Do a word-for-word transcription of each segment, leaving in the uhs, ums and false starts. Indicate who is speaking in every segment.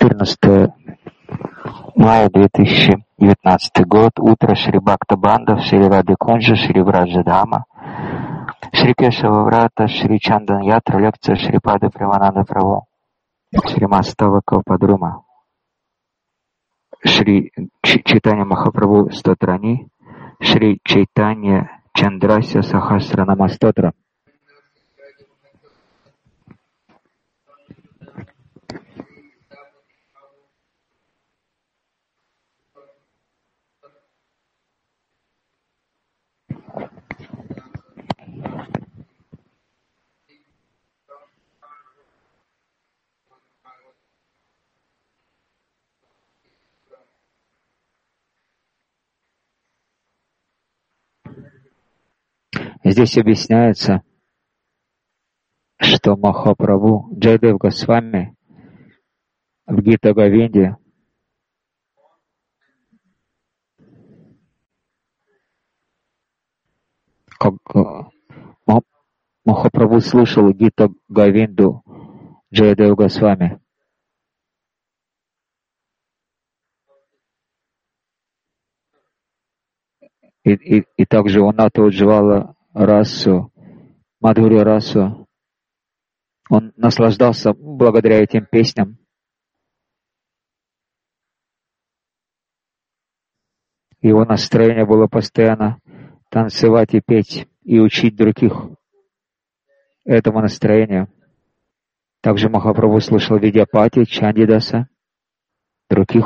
Speaker 1: четырнадцатое мая две тысячи девятнадцатый год. Утро. Шри Бхакта Банда, Шри Ради Кунджа, Шри Враджа Дхама, Шри Кешава Врата, Шри Чандан Ятра, лекция Шри Пады Прямананда Прабху, Шри Мастава Калпадрума, Шри Чайтанья Махапрабху Стотрани, Шри Чайтанья Чандрасya Сахасранама Стотра. Здесь объясняется, что Махапрабху Джайадев Госвами в Гита Говинде как Махапрабху слушал Гита Говинду Джайадев Госвами. И, и, и также он Уджвала расу, Мадхурья расу. Он наслаждался благодаря этим песням. Его настроение было постоянно танцевать и петь, и учить других этому настроению. Также Махапрабху слышал Видьяпати, Чандидаса, других.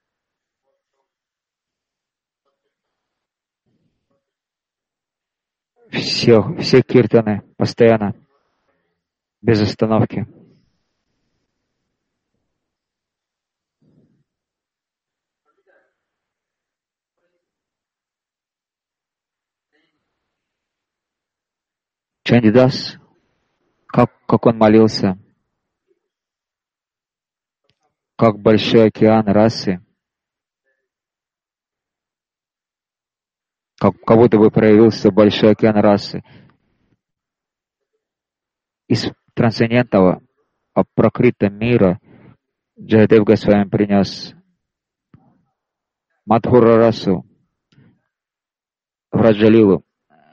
Speaker 1: Все, все киртаны постоянно, без остановки. Чандидас, как, как он молился, как большой океан расы, как, как будто бы проявился большой океан расы. Из трансцендентного, пракрита мира Джайадев Госвами принес Мадхура расу, Враджалилу.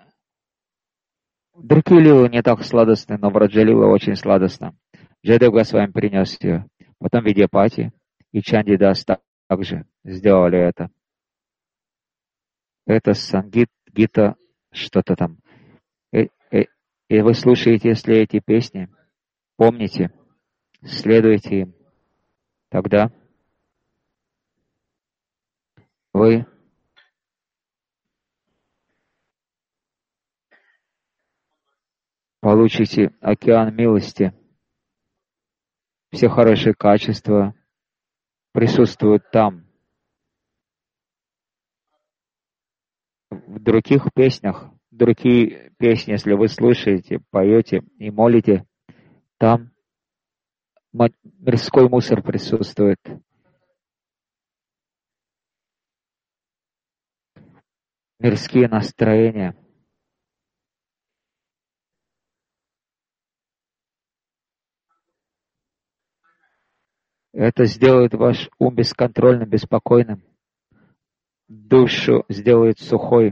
Speaker 1: Другие лилы не так сладостны, но Враджалила очень сладостна. Джайадев Госвами принес ее. Потом Видьяпати и Чандидас также сделали это. Это Сангит, Гита, что-то там. И, и, и вы слушаете, если эти песни, помните, следуйте им. Тогда вы получите океан милости. Все хорошие качества присутствуют там. В других песнях, другие песни, если вы слушаете, поете и молите, там мирской мусор присутствует. Мирские настроения. Это сделает ваш ум бесконтрольным, беспокойным. Душу сделает сухой.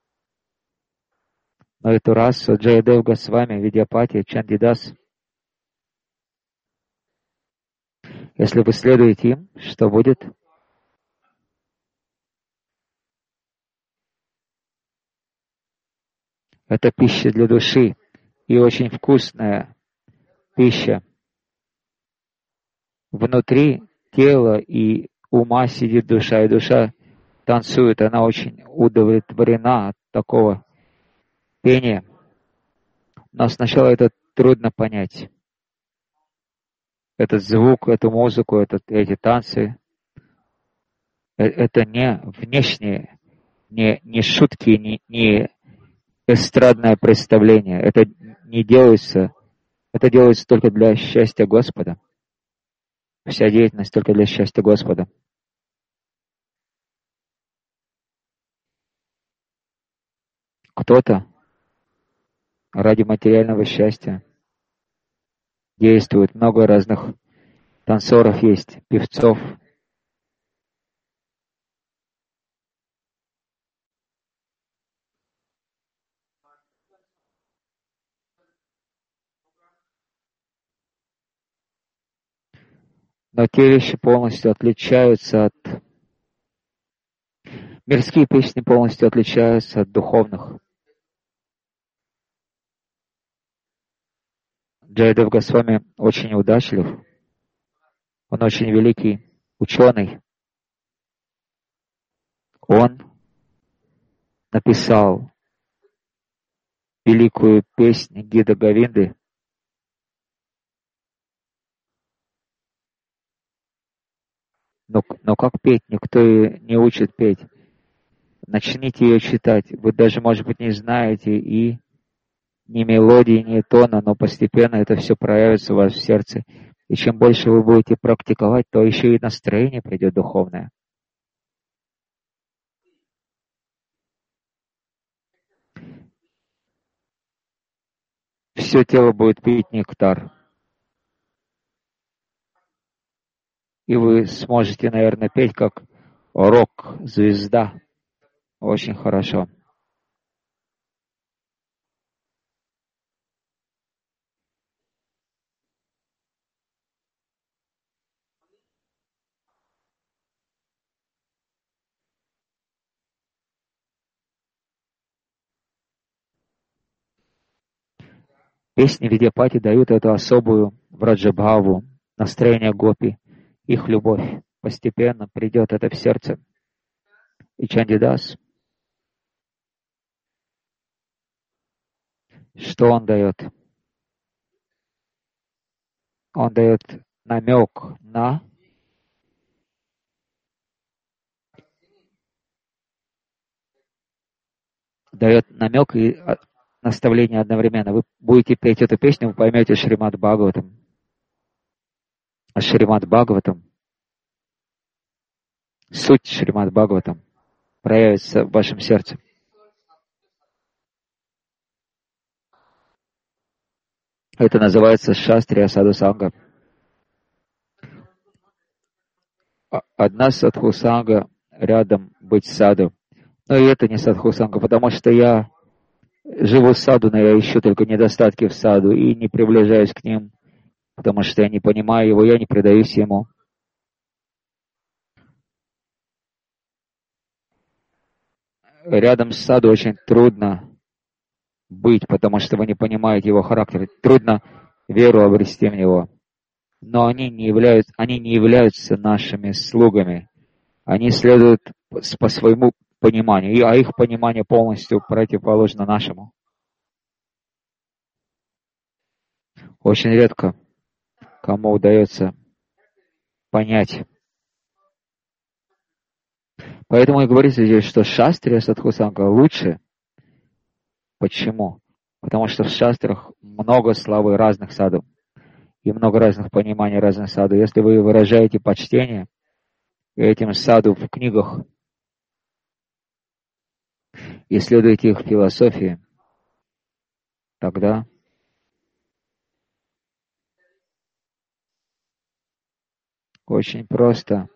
Speaker 1: Но эту расу Джайадев Госвами, Видьяпати, Чандидас, если вы следуете им, что будет? Это пища для души и очень вкусная пища. Внутри тела и ума сидит душа, и душа танцует, она очень удовлетворена от такого пения. Но сначала это трудно понять. Этот звук, эту музыку, этот, эти танцы, это не внешние, не, не шутки, не, не эстрадное представление. Это не делается, это делается только для счастья Господа. Вся деятельность только для счастья Господа. Кто-то ради материального счастья действует, много разных танцоров есть, певцов. Но те вещи полностью отличаются от... Мирские песни полностью отличаются от духовных. Джайадев Госвами очень удачлив. Он очень великий ученый. Он написал великую песнь Гита Говинды. Но, но как петь? Никто ее не учит петь. Начните ее читать. Вы даже, может быть, не знаете и ни мелодии, ни тона, но постепенно это все проявится у вас в сердце. И чем больше вы будете практиковать, то еще и настроение придет духовное. Все тело будет пить нектар. И вы сможете, наверное, петь как рок-звезда. Очень хорошо. Песни Видьяпати дают эту особую враджабхаву, настроение гопи, их любовь. Постепенно придет это в сердце. И Чандидас, что он дает? Он дает намек на дает намек и наставление одновременно. Вы будете петь эту песню, вы поймете Шримад Бхагаватам. А Шримад Бхагаватам, суть Шримад Бхагаватам проявится в вашем сердце. Это называется Шастрия Саду Санга. Одна садху санга рядом быть саду. Но и это не садху санга, потому что я живу в саду, но я ищу только недостатки в саду и не приближаюсь к ним, потому что я не понимаю его, я не предаюсь ему. Рядом с саду очень трудно быть, потому что вы не понимаете его характер. Трудно веру обрести в него. Но они не являются, они не являются нашими слугами. Они следуют по своему пониманию, а их понимание полностью противоположно нашему. Очень редко кому удается понять. Поэтому и говорится здесь, что шастрия садхусанга лучше. Почему? Потому что в шастрах много славы разных саду и много разных пониманий разных саду. Если вы выражаете почтение этим саду в книгах и следуете их философии, тогда очень просто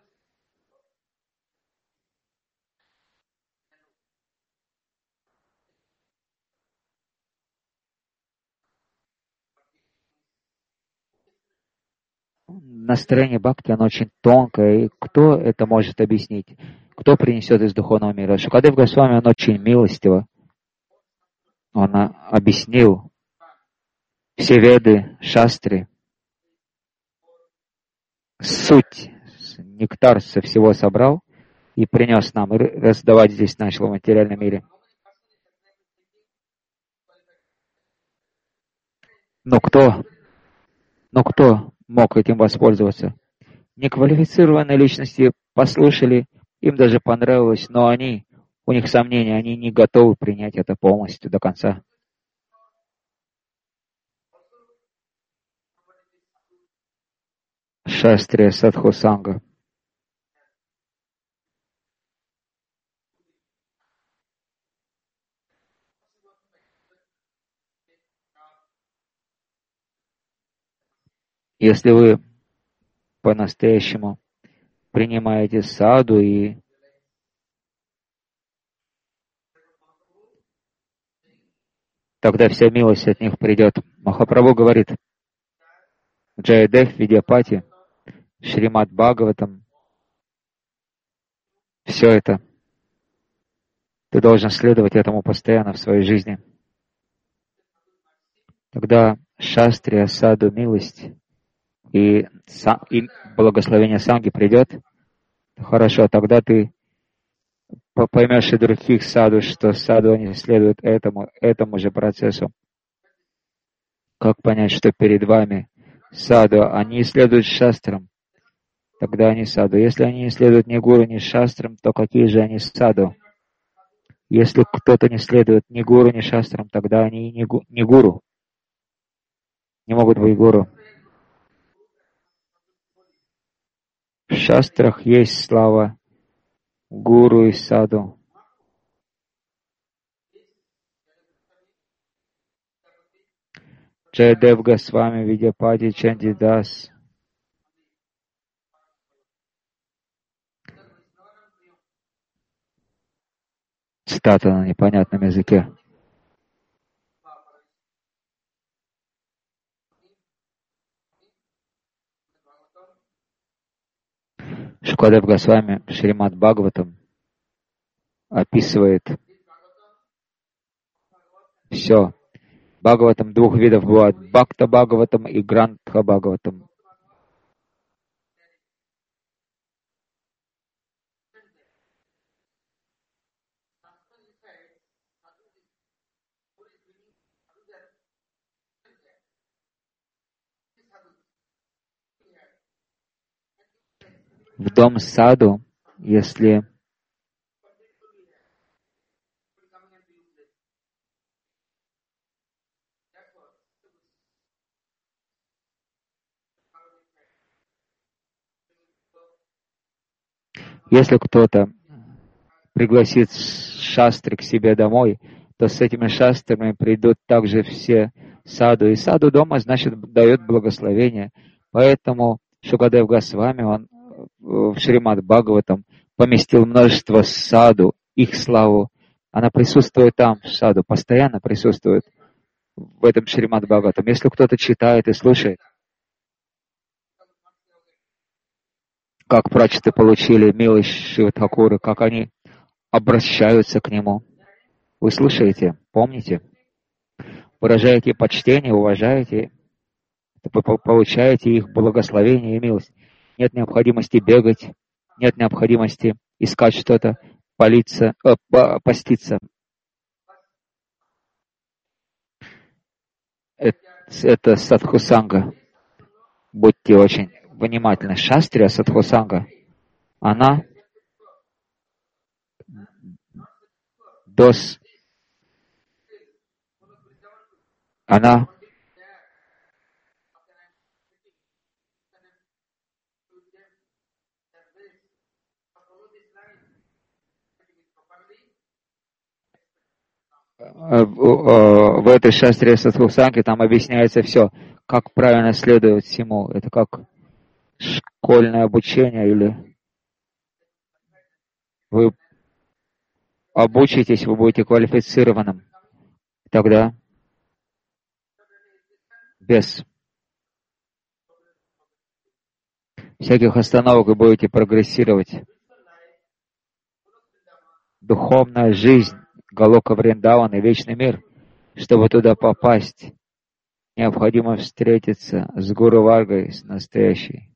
Speaker 1: настроение бхакти, оно очень тонкое. И кто это может объяснить? Кто принесет из духовного мира? Шукадев Госвами, он очень милостиво. Он объяснил все веды, шастры, суть, нектар со всего собрал и принес нам, и раздавать здесь начал в материальном мире. Но кто, но кто мог этим воспользоваться? Неквалифицированные личности послушали, им даже понравилось, но они, у них сомнения, они не готовы принять это полностью до конца. Шастрия Садху Санга. Если вы по-настоящему принимаете саду, и тогда вся милость от них придет. Махапрабху говорит, Джаядев, Видьяпати, Шримад Бхагаватам, все это. Ты должен следовать этому постоянно в своей жизни. Тогда шастрия, саду, милость и, и благословение санги придет. Хорошо, тогда ты поймешь и других саду, что саду они следуют этому, этому же процессу. Как понять, что перед вами саду, они следуют шастрам, тогда они саду. Если они не следуют ни гуру, ни шастрам, то какие же они саду? Если кто-то не следует ни гуру, ни шастрам, тогда они не, гу, не гуру. Не могут быть гуру. В шастрах есть слава гуру и саду. Джайадев Госвами Видьяпати Чандидас. Цитата на непонятном языке. Шукадев Госвами Шримад Бхагаватам описывает все. Бхагаватам двух видов бывает. Бхакта Бхагаватам и Грантха Бхагаватам. В дом саду, если если кто-то пригласит шастры к себе домой, то с этими шастрами придут также все саду. И саду дома, значит, дает благословение. Поэтому Шукадев Госвами, он в Шримад Бхагаватам поместил множество саду, их славу. Она присутствует там, в саду, постоянно присутствует в этом Шримад Бхагаватам. Если кто-то читает и слушает, как прачеты получили милость Шивы Тхакуры, как они обращаются к нему. Вы слушаете, помните, выражаете почтение, уважаете, вы получаете их благословение и милость. Нет необходимости бегать, нет необходимости искать что-то, палиться, э, поститься. Это, это садхусанга. Будьте очень внимательны. Шастрия садхусанга, она дос, она в этой шастре садхусанги там объясняется все, как правильно следовать всему. Это как школьное обучение, или вы обучитесь, вы будете квалифицированным. Тогда без всяких остановок вы будете прогрессировать. Духовная жизнь, Галока Вриндаван и вечный мир, чтобы туда попасть, необходимо встретиться с Гуру Варгой, с настоящей.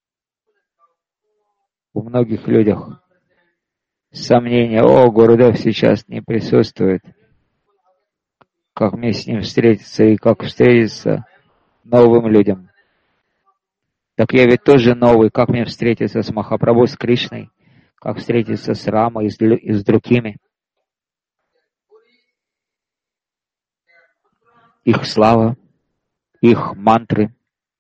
Speaker 1: У многих людях сомнения: о, Гурудев сейчас не присутствует. Как мне с ним встретиться и как встретиться новым людям? Так я ведь тоже новый. Как мне встретиться с Махапрабху, с Кришной? Как встретиться с Рамой и с, и с другими? Их слава, их мантры,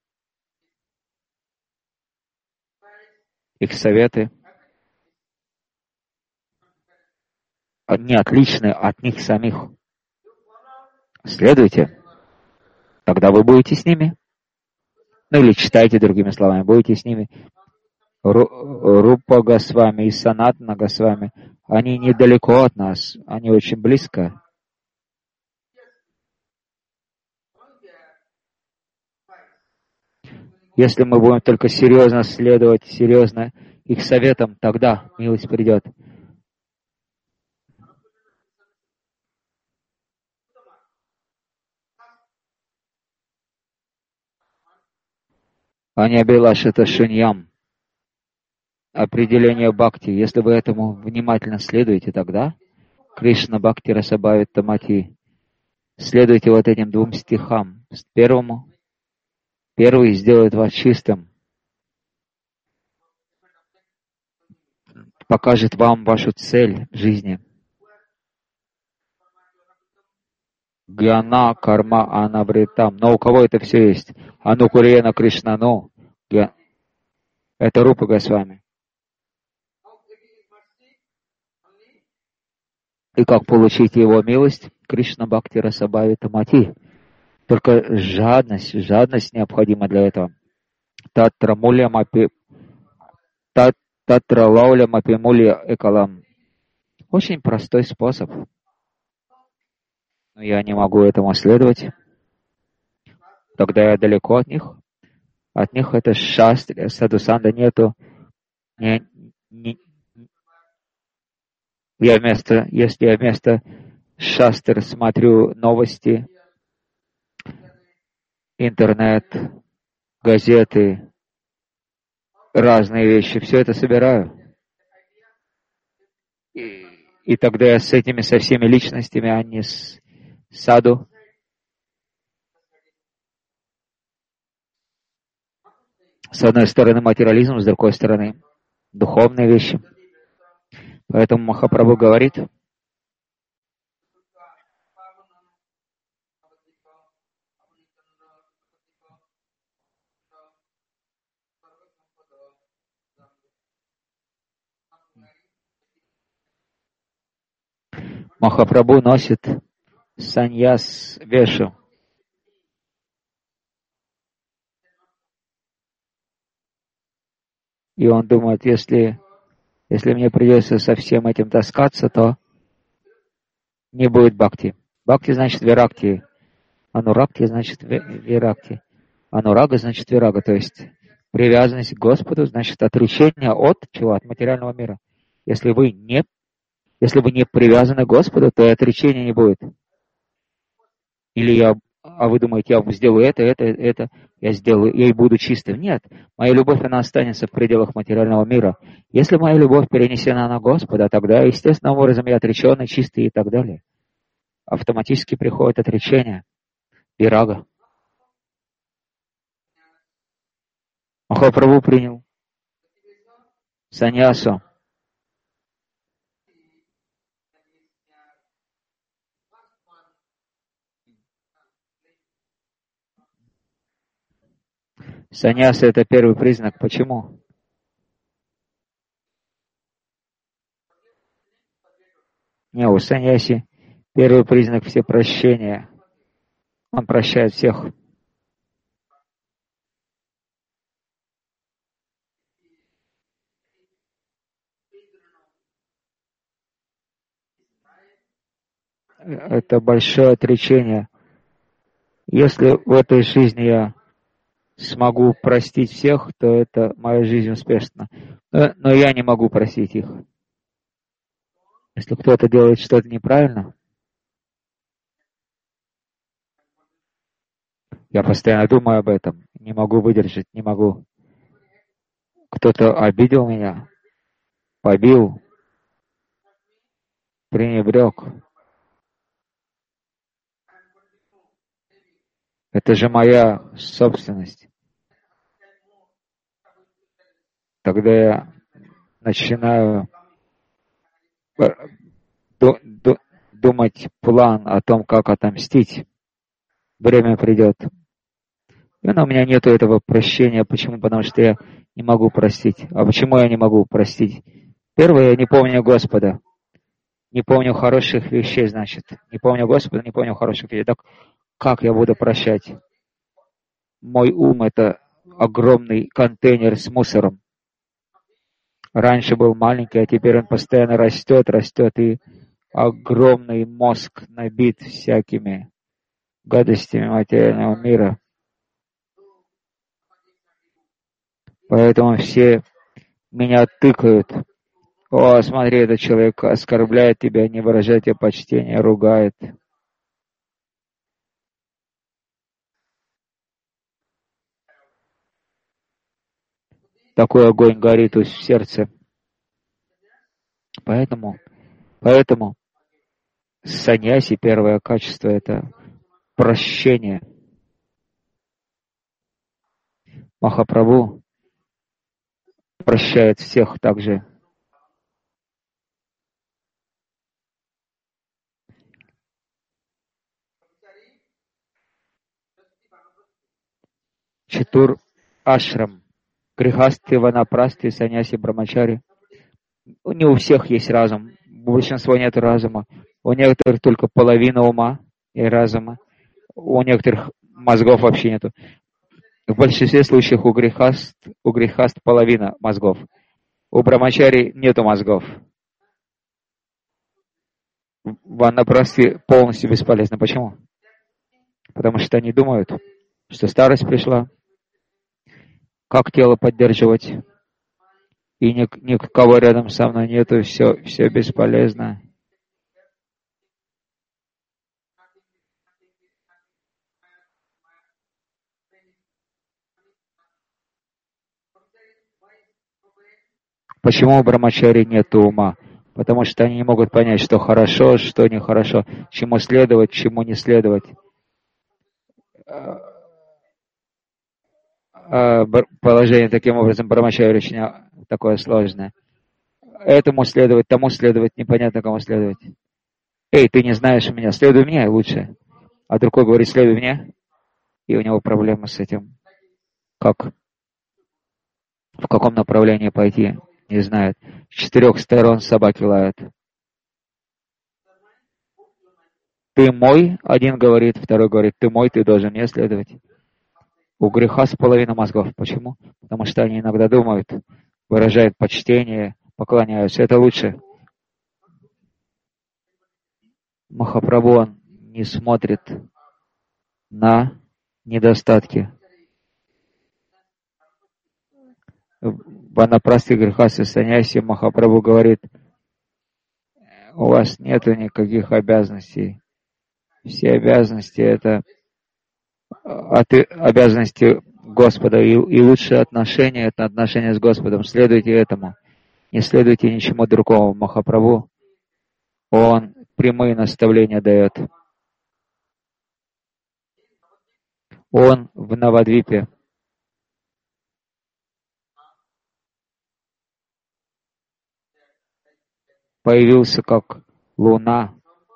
Speaker 1: их советы, они отличны от них самих. Следуйте, тогда вы будете с ними. Ну или читайте другими словами, будете с ними. Рупа Госвами и Санатана Госвами, они недалеко от нас, они очень близко. Если мы будем только серьезно следовать, серьезно их советам, тогда милость придет. Аньябилаш — это шуньям. Определение бхакти. Если вы этому внимательно следуете, тогда Кришна Бхакти Расабхавит Тамати. Следуйте вот этим двум стихам. Первому. Первый сделает вас чистым. Покажет вам вашу цель в жизни. Гьяна карма анавритам. Но у кого это все есть? Анукурена Кришнану. Это Рупа Госвами. И как получить его милость? Кришна Бхакти Расабхавит Тамати. Только жадность, жадность необходима для этого. Татра мулям апи, татра лаулям апи мулья экалам. Очень простой способ. Но я не могу этому следовать. Тогда я далеко от них. От них это шастри, садусанда нету. Не, не, я вместо, если я вместо шастр смотрю новости, интернет, газеты, разные вещи, все это собираю. И, и тогда я с этими, со всеми личностями, а не с саду. С одной стороны материализм, с другой стороны духовные вещи. Поэтому Махапрабху говорит, Махапрабху носит саньяс вешу. И он думает, если, если мне придется со всем этим таскаться, то не будет бхакти. Бхакти значит виракти. Ануракти значит виракти. Анурага значит вирага, то есть привязанность к Господу значит отречение от чего? От материального мира. Если вы не, если вы не привязаны к Господу, то и отречения не будет. Или я, а вы думаете, я сделаю это, это, это, я сделаю, я и буду чистым. Нет, моя любовь, она останется в пределах материального мира. Если моя любовь перенесена на Господа, тогда естественным образом я отреченный, чистый и так далее. Автоматически приходит отречение, вирага. Махапрабху принял саньясу. Саньяса — это первый признак. Почему? Не, у саньяси первый признак всепрощения. Он прощает всех. Это большое отречение. Если в этой жизни я смогу простить всех, то это моя жизнь успешна. Но, но я не могу простить их. Если кто-то делает что-то неправильно, я постоянно думаю об этом, не могу выдержать, не могу. Кто-то обидел меня, побил, пренебрег. Это же моя собственность. Тогда я начинаю думать план о том, как отомстить. Время придет. Но у меня нет этого прощения. Почему? Потому что я не могу простить. А почему я не могу простить? Первое, я не помню Господа. Не помню хороших вещей, значит. Не помню Господа, не помню хороших вещей. Так как я буду прощать? Мой ум — это огромный контейнер с мусором. Раньше был маленький, а теперь он постоянно растет, растет, и огромный мозг набит всякими гадостями материального мира. Поэтому все меня тыкают. О, смотри, этот человек оскорбляет тебя, не выражает тебе почтения, ругает. Такой огонь горит в сердце. Поэтому, поэтому саньяси, первое качество, это прощение. Махапрабху прощает всех также. Четур ашрам. Грихасты, ванапрасты, саньяси, брамачари. Не у всех есть разум. У большинства нет разума. У некоторых только половина ума и разума. У некоторых мозгов вообще нету. В большинстве случаев у грехаст, у грехаст половина мозгов. У брамачари нету мозгов. Ванапрасты полностью бесполезны. Почему? Потому что они думают, что старость пришла. Как тело поддерживать? И ни, никого рядом со мной нету, все, все бесполезно. Почему у брамачари нет ума? Потому что они не могут понять, что хорошо, что нехорошо, чему следовать, чему не следовать. Положение таким образом брамачари очень такое сложное. Этому следовать, тому следовать, непонятно кому следовать. Эй, ты не знаешь меня, следуй мне лучше. А другой говорит, следуй мне, и у него проблемы с этим. Как? В каком направлении пойти? Не знает. С четырех сторон собаки лают. Ты мой, один говорит, второй говорит, ты мой, ты должен мне следовать. У греха с половиной мозгов. Почему? Потому что они иногда думают, выражают почтение, поклоняются. Это лучше. Махапрабху, он не смотрит на недостатки. Ванапрасти, грехасы, саньяси, Махапрабху говорит, у вас нету никаких обязанностей. Все обязанности это от, обязанности Господа. И, и лучшее отношение это отношение с Господом. Следуйте этому. Не следуйте ничему другому. Махапрабху, он прямые наставления дает. Он в Навадвипе появился как луна.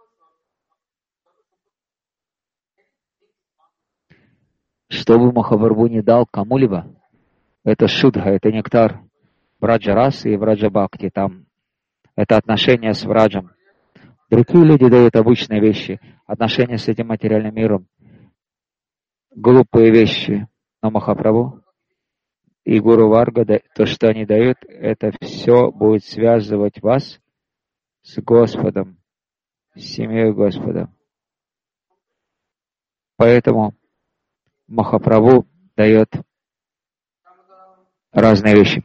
Speaker 1: Что бы Махапрабху не дал кому-либо, это шудха, это нектар Враджа-расы и Враджа-бхакти. Там это отношения с Враджем. Другие люди дают обычные вещи, отношения с этим материальным миром. Глупые вещи. Но Махапрабху и Гуру Варга, то, что они дают, это все будет связывать вас с Господом, с семьей Господа. Поэтому Махапрабху дает разные вещи.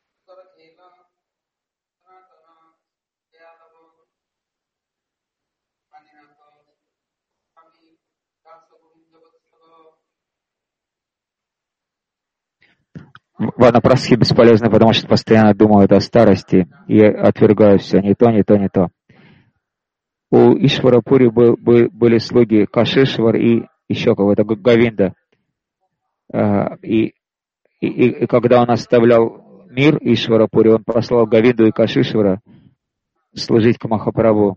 Speaker 1: Ванапрастхи бесполезны, потому что постоянно думают о старости и отвергают все, не то, не то, не то. У Ишварапури был, был, были слуги Кашишвар и еще кого-то, Гавинда. И, и, и когда он оставлял мир Ишварапури, он послал Гавинду и Кашишвара служить к Махапрабху.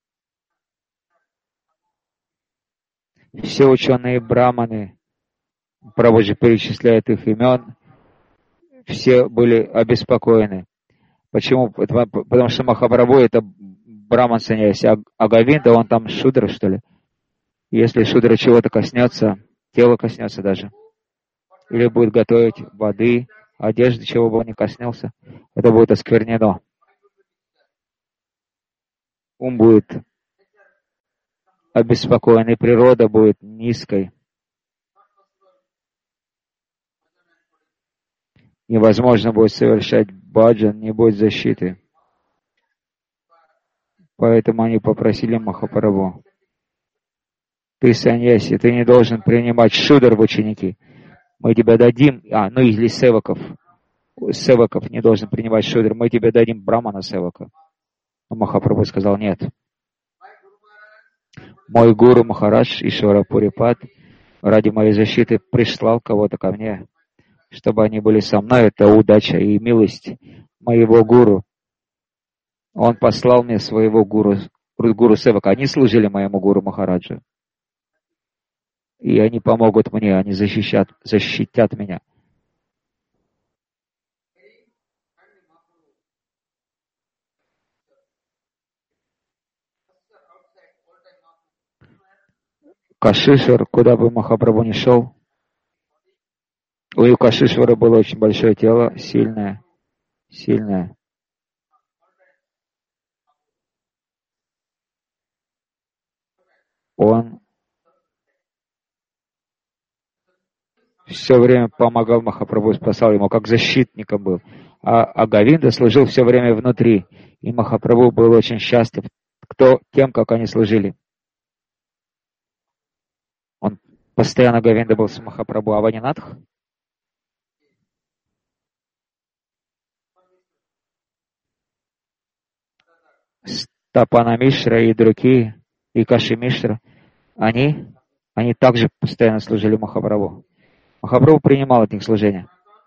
Speaker 1: Все ученые браманы, Прабхуджи перечисляет их имен, все были обеспокоены. Почему? Потому что Махапрабху это браман саньяси, а Гавинда, он там шудра, что ли? Если шудра чего-то коснется, тело коснется даже, или будет готовить воды, одежды, чего бы он ни коснется, это будет осквернено. Ум будет обеспокоен, и природа будет низкой. Невозможно будет совершать баджан, не будет защиты. Поэтому они попросили Махапрабху: ты саньяси, ты не должен принимать шудр в ученики. Мы тебе дадим, а, ну или севаков. Севаков не должен принимать шудр, мы тебе дадим брамана севака. Но Махапрабху сказал: нет. Мой гуру Махарадж Ишвара Пурипад ради моей защиты прислал кого-то ко мне, чтобы они были со мной. Это удача и милость моего гуру. Он послал мне своего гуру, гуру Севака. Они служили моему гуру Махараджу. И они помогут мне, они защищат, защитят меня. Кашишвар, куда бы Махапрабху ни шел, у Кашишвара было очень большое тело, сильное, сильное. Он все время помогал Махапрабху, спасал ему, как защитником был. А, а Говинда служил все время внутри. И Махапрабху был очень счастлив кто, тем, как они служили. Он постоянно, Говинда был с Махапрабху. Аванинатх? Стапана Мишра и другие, и Каши Мишра, они, они также постоянно служили Махапрабху. Махапрабху принимал от них служение.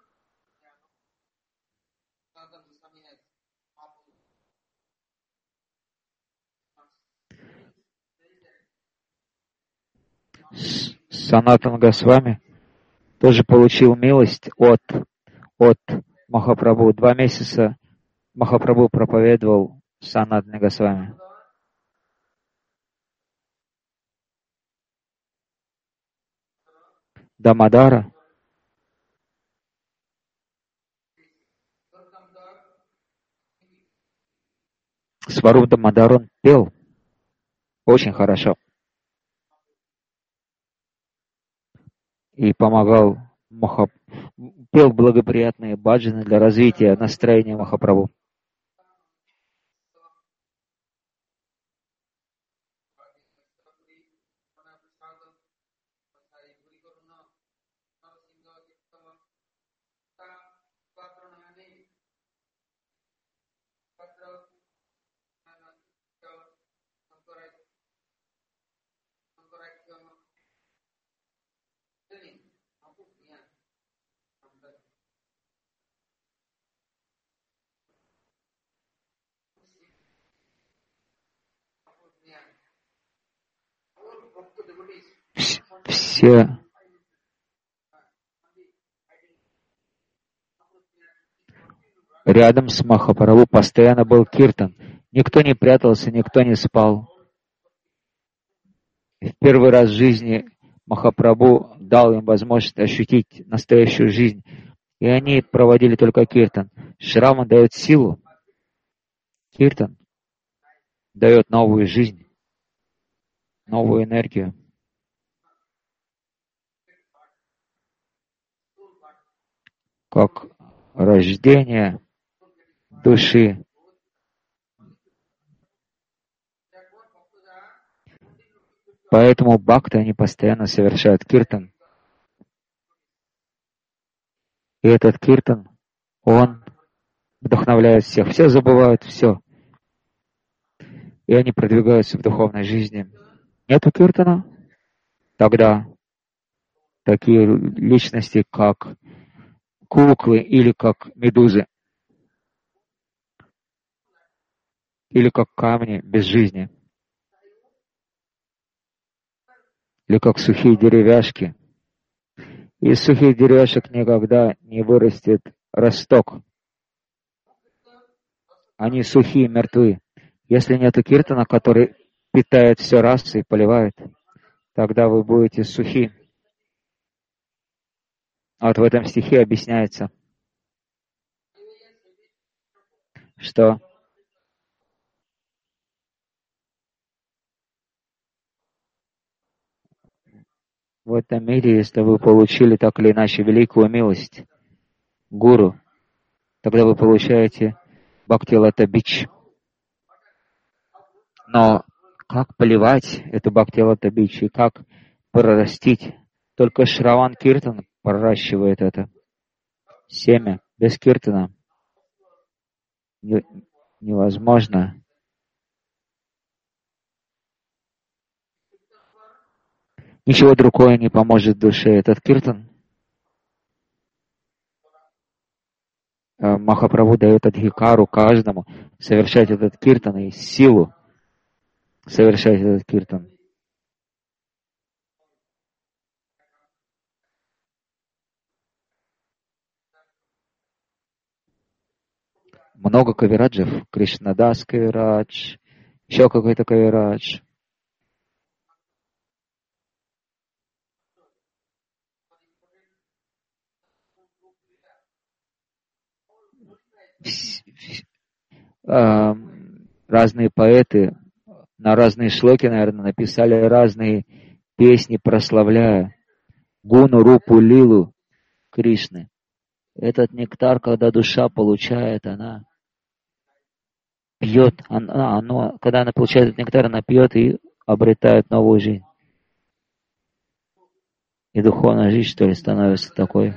Speaker 1: Санатан Госвами тоже получил милость от, от Махапрабху. Два месяца Махапрабху проповедовал Санатан Госвами. Дамодара. Сваруб Дамодар он пел очень хорошо. И помогал Махап... пел благоприятные баджаны для развития настроения Махапрабху. Все рядом с Махапрабху постоянно был киртан. Никто не прятался, никто не спал. В первый раз в жизни Махапрабху дал им возможность ощутить настоящую жизнь. И они проводили только киртан. Шрама дает силу. Киртан дает новую жизнь, новую энергию. Как рождение души. Поэтому бхакты, они постоянно совершают киртан. И этот киртан, он вдохновляет всех. Все забывают все. И они продвигаются в духовной жизни. Нету киртана? Тогда такие личности, как куклы или как медузы, или как камни без жизни, или как сухие деревяшки. Из сухих деревяшек никогда не вырастет росток. Они сухие, мертвы. Если нет киртана, который питает все расы и поливает, тогда вы будете сухи. Вот в этом стихе объясняется, что в этом мире, если вы получили так или иначе великую милость, гуру, тогда вы получаете бхакти-лата бич. Но как поливать эту бхакти-лата бич и как прорастить? Только Шраван Киртан проращивает это семя. Без Киртана не- невозможно. Ничего другое не поможет душе. Этот Киртан, э, Махапрабху дает адхикару каждому совершать этот Киртан и силу совершать этот Киртан. Много кавираджев. Кришнадас кавирадж, еще какой-то кавирадж. Вс- вс- а, Разные поэты на разные шлоки, наверное, написали разные песни, прославляя гуну, рупу, лилу Кришны. Этот нектар, когда душа получает, она пьет, она, оно, когда она получает этот нектар, она пьет и обретает новую жизнь. И духовная жизнь, что ли, становится такой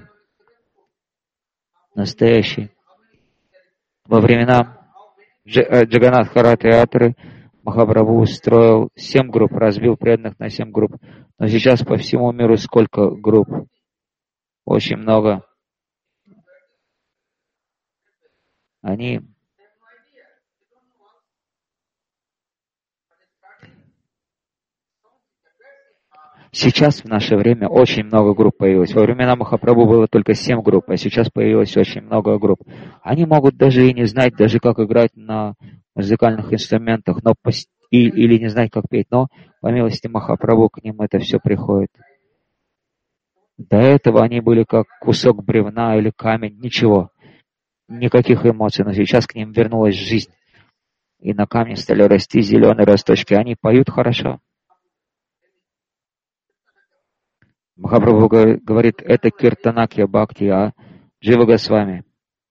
Speaker 1: настоящей. Во времена Джаганнат Хара-театры Махапрабху устроил семь групп, разбил преданных на семь групп. Но сейчас по всему миру сколько групп? Очень много. Они сейчас в наше время очень много групп появилось. Во времена Махапрабху было только семь групп, а сейчас появилось очень много групп. Они могут даже и не знать, даже как играть на музыкальных инструментах, но пос- и, или не знать, как петь, но по милости Махапрабху к ним это все приходит. До этого они были как кусок бревна или камень, ничего, никаких эмоций, но сейчас к ним вернулась жизнь. И на камне стали расти зеленые росточки. Они поют хорошо. Махапрабху говорит, это киртанакья бхакти, а Джива Госвами.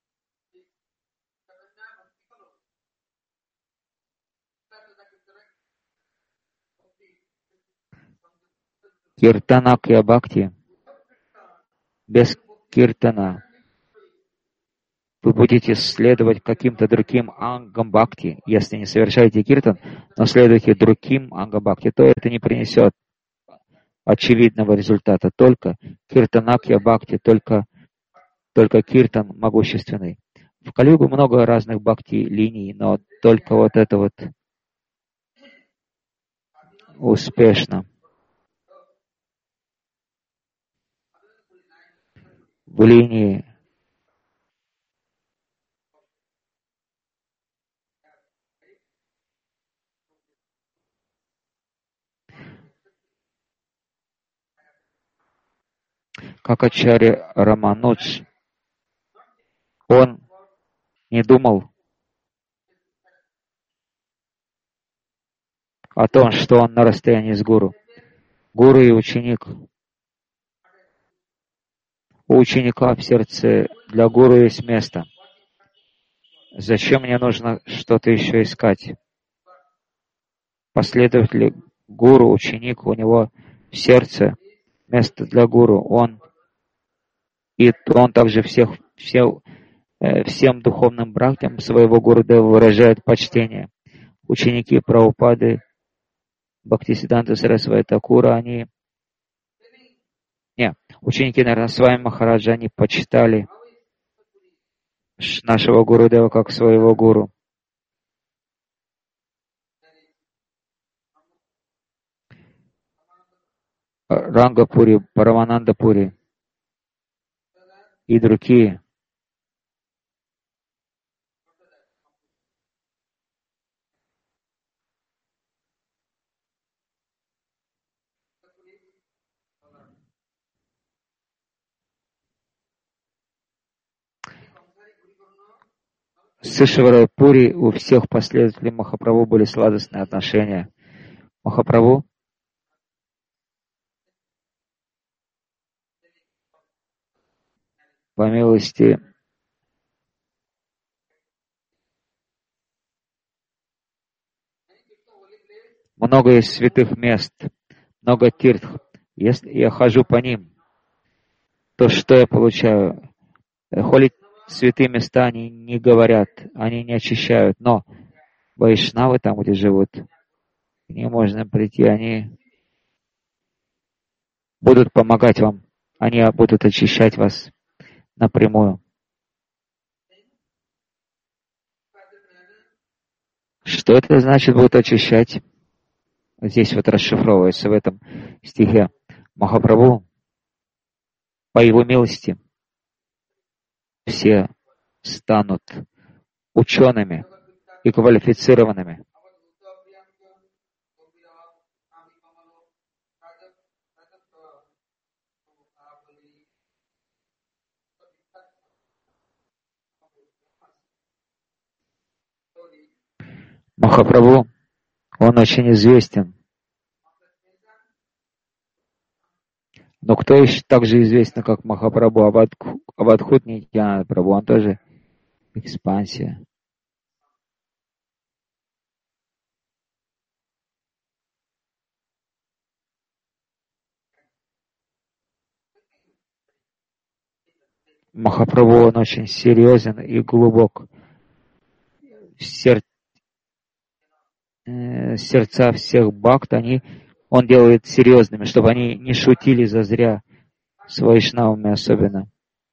Speaker 1: Киртанакья бхакти. Без киртана вы будете следовать каким-то другим ангам бхакти. Если не совершаете киртан, но следуете другим ангам бхакти, то это не принесет очевидного результата. Только киртанакья бхакти, только, только киртан могущественный. В Кали-югу много разных бхакти-линий, но только вот это вот успешно. В линии как Ачарья Раманудж, он не думал о том, что он на расстоянии с гуру. Гуру и ученик. У ученика в сердце для гуру есть место. Зачем мне нужно что-то еще искать? Последователь гуру, ученик, у него в сердце место для гуру. Он и он также всех, все, э, всем духовным братьям своего Гурудева выражает почтение. Ученики Прабхупады, Бхактисиданта Сарасвати Такура, они... Не, ученики, наверное, с вами Махараджа, они почитали нашего Гурудева как своего гуру. Рангапури, Параманандапури и другие. с Ишварой Пури у всех последователей Махапрабху были сладостные отношения. Махапрабху по милости много есть святых мест, много тиртх. Если я хожу по ним, то что я получаю? Холить святые места они не говорят, они не очищают, но вайшнавы там, где живут, к ним можно прийти, они будут помогать вам, они будут очищать вас напрямую. Что это значит будут очищать? Здесь вот расшифровывается в этом стихе. Махапрабху, по его милости, все станут учеными и квалифицированными. Махапрабху, он очень известен. Но кто еще так же известен, как Махапрабху, Авадхут Нитьянанда Прабху, он тоже экспансия. Махапрабху, он очень серьезен и глубок. Сер... Сердца всех бхакт, они, он делает серьезными, чтобы они не шутили зазря с вайшнавами особенно.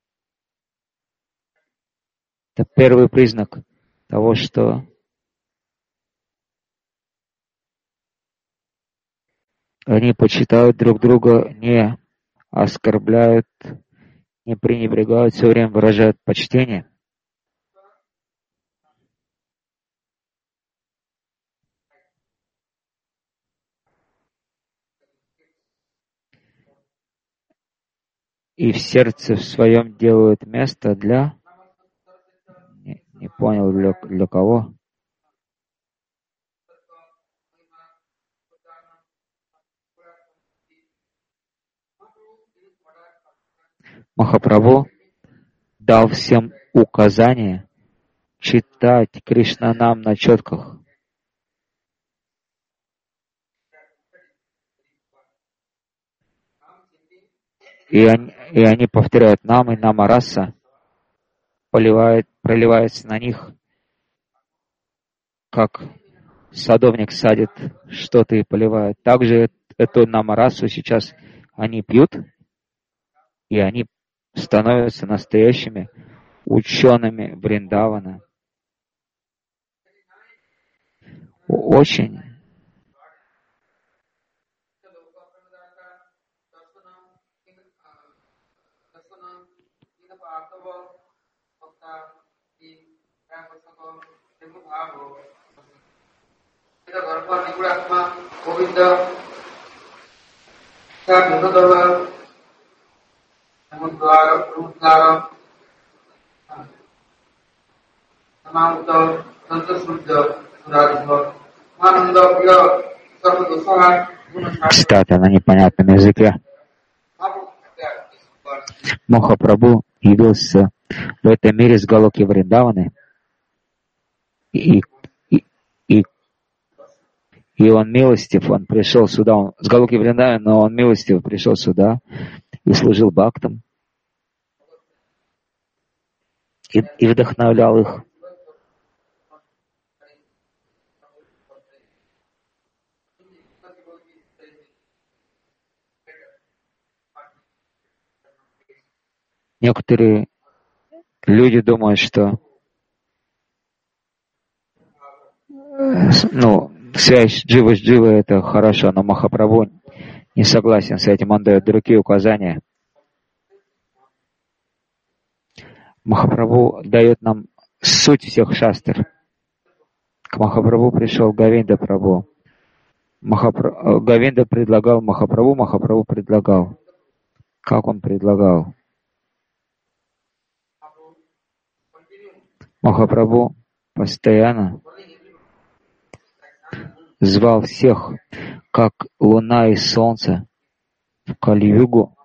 Speaker 1: Это первый признак того, что они почитают друг друга, не оскорбляют, не пренебрегают, все время выражают почтение. И в сердце в своем делают место для... Не, не понял, для, для кого. Махапрабху дал всем указание читать Кришнанам на четках. И они, и они повторяют нам, и намараса поливает, проливается на них, как садовник садит что-то и поливает. Также эту намарасу сейчас они пьют, и они становятся настоящими учеными Вриндавана. Очень цитата на непонятном языке. Махапрабху явился в этом мире с Галоки Вриндаваны, и, и, и, и он милостив, он пришел сюда, он с Галоки Вриндаваны, но он милостив, пришел сюда и служил бхактам, и, и вдохновлял их. Некоторые люди думают, что ну, связь дживы с дживой — это хорошо, но Махапрабху не согласен с этим, он дает другие указания. Махапрабху дает нам суть всех шастр. К Махапрабху пришел Говинда Прабху. Махапра... Говинда предлагал Махапрабху, Махапрабху предлагал. Как он предлагал? Махапрабху постоянно звал всех, как луна и солнце в Кали-югу.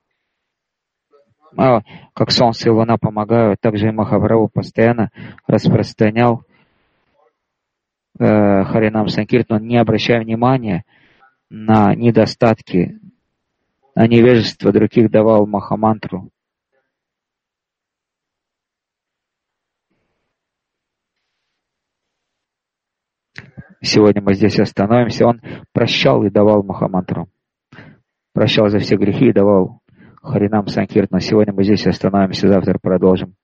Speaker 1: А, как солнце и луна помогают, также и Махапрабху постоянно распространял э, Харинам Санкиртану, не обращая внимания на недостатки, на невежество других, давал Махамантру. Сегодня мы здесь остановимся. Он прощал и давал Махамантру. Прощал за все грехи и давал Харинам Санкиртану. Сегодня мы здесь остановимся, завтра продолжим.